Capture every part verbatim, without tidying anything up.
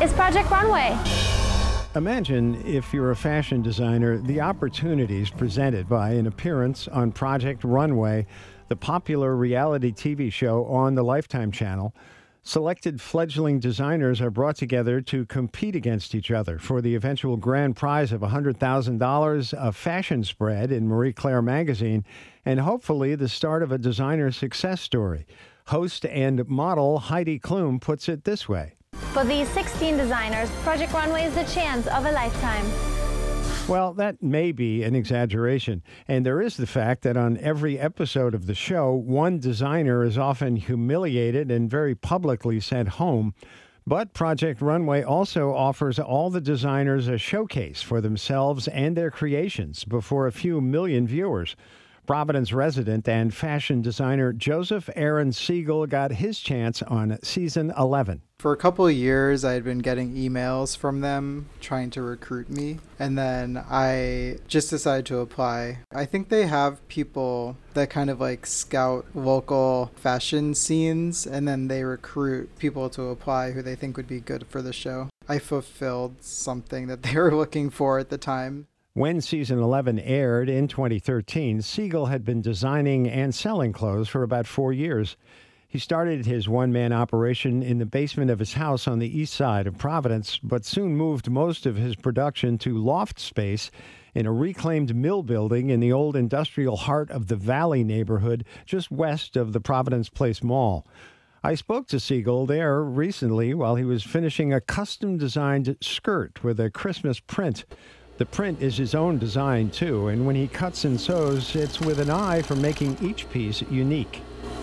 is Project Runway. Imagine, if you're a fashion designer, the opportunities presented by an appearance on Project Runway, the popular reality T V show on the Lifetime channel. Selected fledgling designers are brought together to compete against each other for the eventual grand prize of one hundred thousand dollars, a fashion spread in Marie Claire magazine, and hopefully the start of a designer success story. Host and model Heidi Klum puts it this way. For these sixteen designers, Project Runway is the chance of a lifetime. Well, that may be an exaggeration. And there is the fact that on every episode of the show, one designer is often humiliated and very publicly sent home. But Project Runway also offers all the designers a showcase for themselves and their creations before a few million viewers. Providence resident and fashion designer Joseph Aaron Siegel got his chance on season eleven. For a couple of years, I had been getting emails from them trying to recruit me, and then I just decided to apply. I think they have people that kind of like scout local fashion scenes, and then they recruit people to apply who they think would be good for the show. I fulfilled something that they were looking for at the time. When season eleven aired in twenty thirteen, Siegel had been designing and selling clothes for about four years. He started his one-man operation in the basement of his house on the east side of Providence, but soon moved most of his production to loft space in a reclaimed mill building in the old industrial heart of the Valley neighborhood just west of the Providence Place Mall. I spoke to Siegel there recently while he was finishing a custom-designed skirt with a Christmas print. The print is his own design, too, and when he cuts and sews, it's with an eye for making each piece unique.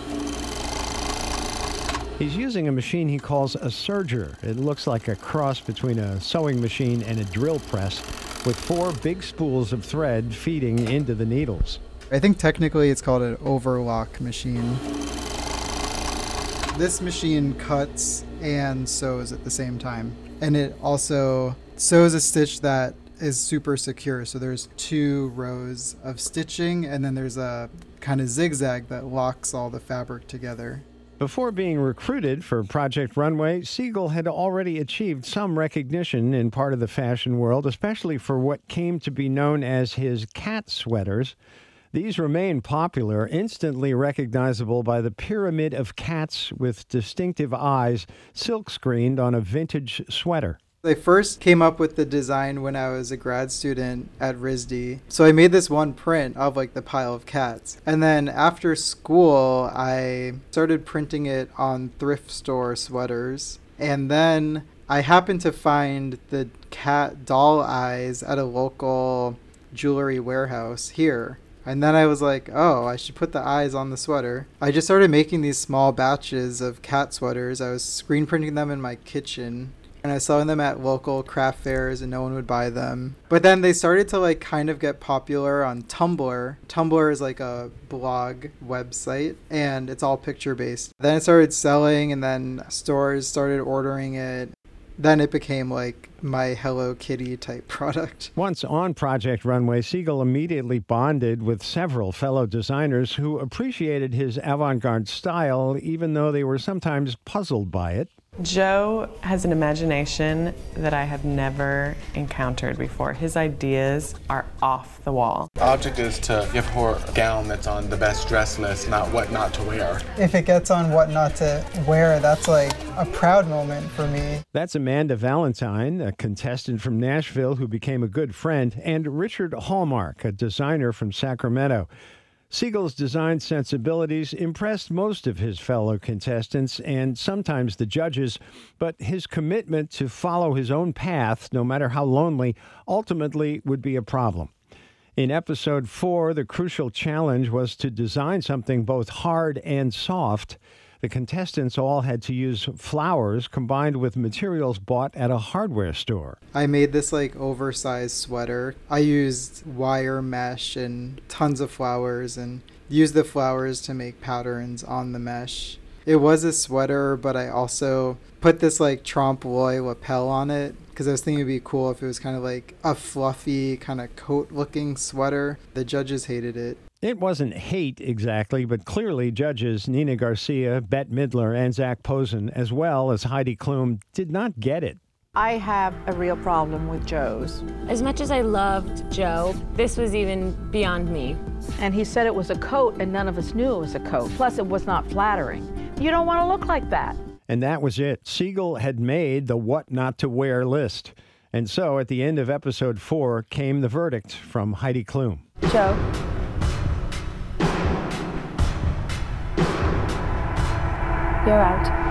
He's using a machine he calls a serger. It looks like a cross between a sewing machine and a drill press, with four big spools of thread feeding into the needles. I think technically it's called an overlock machine. This machine cuts and sews at the same time, and it also sews a stitch that is super secure. So there's two rows of stitching, and then there's a kind of zigzag that locks all the fabric together. Before being recruited for Project Runway, Siegel had already achieved some recognition in part of the fashion world, especially for what came to be known as his cat sweaters. These remain popular, instantly recognizable by the pyramid of cats with distinctive eyes silk-screened on a vintage sweater. I first came up with the design when I was a grad student at R I S D. So I made this one print of like the pile of cats. And then after school, I started printing it on thrift store sweaters. And then I happened to find the cat doll eyes at a local jewelry warehouse here. And then I was like, oh, I should put the eyes on the sweater. I just started making these small batches of cat sweaters. I was screen printing them in my kitchen. And I was selling them at local craft fairs and no one would buy them. But then they started to like kind of get popular on Tumblr. Tumblr is like a blog website and it's all picture based. Then it started selling and then stores started ordering it. Then it became like my Hello Kitty type product. Once on Project Runway, Siegel immediately bonded with several fellow designers who appreciated his avant-garde style, even though they were sometimes puzzled by it. Joe has an imagination that I have never encountered before. His ideas are off the wall. The object is to give her a gown that's on the best dress list, not what not to wear. If it gets on what not to wear, that's like a proud moment for me. That's Amanda Valentine, a contestant from Nashville who became a good friend, and Richard Hallmark, a designer from Sacramento. Siegel's design sensibilities impressed most of his fellow contestants and sometimes the judges, but his commitment to follow his own path, no matter how lonely, ultimately would be a problem. In episode four, the crucial challenge was to design something both hard and soft. The contestants all had to use flowers combined with materials bought at a hardware store. I made this like oversized sweater. I used wire mesh and tons of flowers and used the flowers to make patterns on the mesh. It was a sweater, but I also put this like trompe l'oeil lapel on it because I was thinking it'd be cool if it was kind of like a fluffy kind of coat looking sweater. The judges hated it. It wasn't hate exactly, but clearly judges Nina Garcia, Bette Midler, and Zach Posen, as well as Heidi Klum, did not get it. I have a real problem with Joe's. As much as I loved Joe, this was even beyond me. And he said it was a coat, and none of us knew it was a coat. Plus, it was not flattering. You don't want to look like that. And that was it. Siegel had made the what not to wear list. And so at the end of episode four came the verdict from Heidi Klum. Joe. You're out.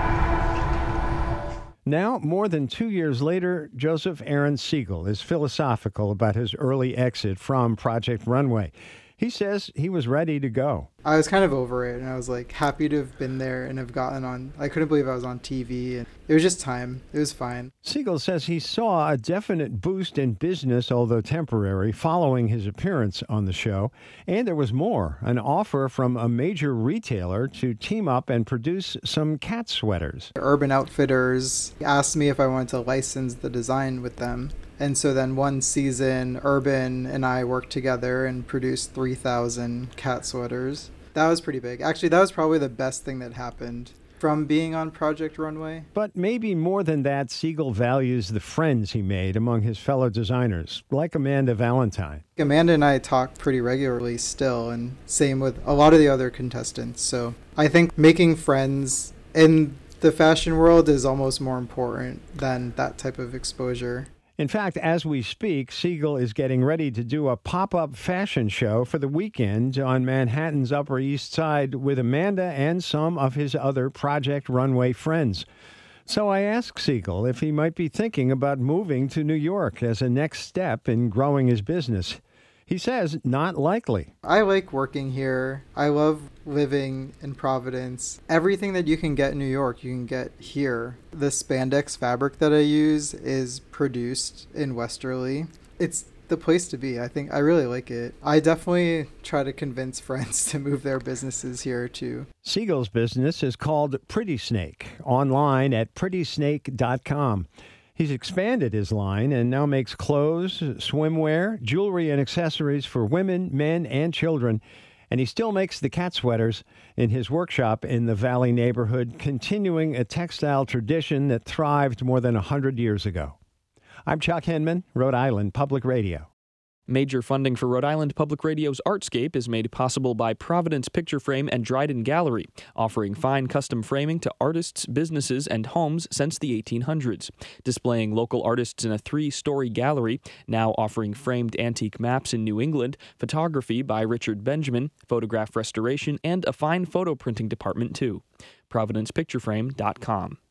Now, more than two years later, Joseph Aaron Siegel is philosophical about his early exit from Project Runway. He says he was ready to go. I was kind of over it, and I was like happy to have been there and have gotten on. I couldn't believe I was on T V, and it was just time. It was fine. Siegel says he saw a definite boost in business, although temporary, following his appearance on the show. And there was more, an offer from a major retailer to team up and produce some cat sweaters. Urban Outfitters asked me if I wanted to license the design with them. And so then one season, Urban and I worked together and produced three thousand cat sweaters. That was pretty big. Actually, that was probably the best thing that happened from being on Project Runway. But maybe more than that, Siegel values the friends he made among his fellow designers, like Amanda Valentine. Amanda and I talk pretty regularly still, and same with a lot of the other contestants. So I think making friends in the fashion world is almost more important than that type of exposure. In fact, as we speak, Siegel is getting ready to do a pop-up fashion show for the weekend on Manhattan's Upper East Side with Amanda and some of his other Project Runway friends. So I asked Siegel if he might be thinking about moving to New York as a next step in growing his business. He says not likely. I like working here. I love living in Providence. Everything that you can get in New York, you can get here. The spandex fabric that I use is produced in Westerly. It's the place to be. I think I really like it. I definitely try to convince friends to move their businesses here too. Siegel's business is called Pretty Snake, online at pretty snake dot com. He's expanded his line and now makes clothes, swimwear, jewelry, and accessories for women, men, and children. And he still makes the cat sweaters in his workshop in the Valley neighborhood, continuing a textile tradition that thrived more than one hundred years ago. I'm Chuck Hinman, Rhode Island Public Radio. Major funding for Rhode Island Public Radio's Artscape is made possible by Providence Picture Frame and Dryden Gallery, offering fine custom framing to artists, businesses, and homes since the eighteen hundreds. Displaying local artists in a three-story gallery, now offering framed antique maps in New England, photography by Richard Benjamin, photograph restoration, and a fine photo printing department, too. Providence Picture Frame dot com.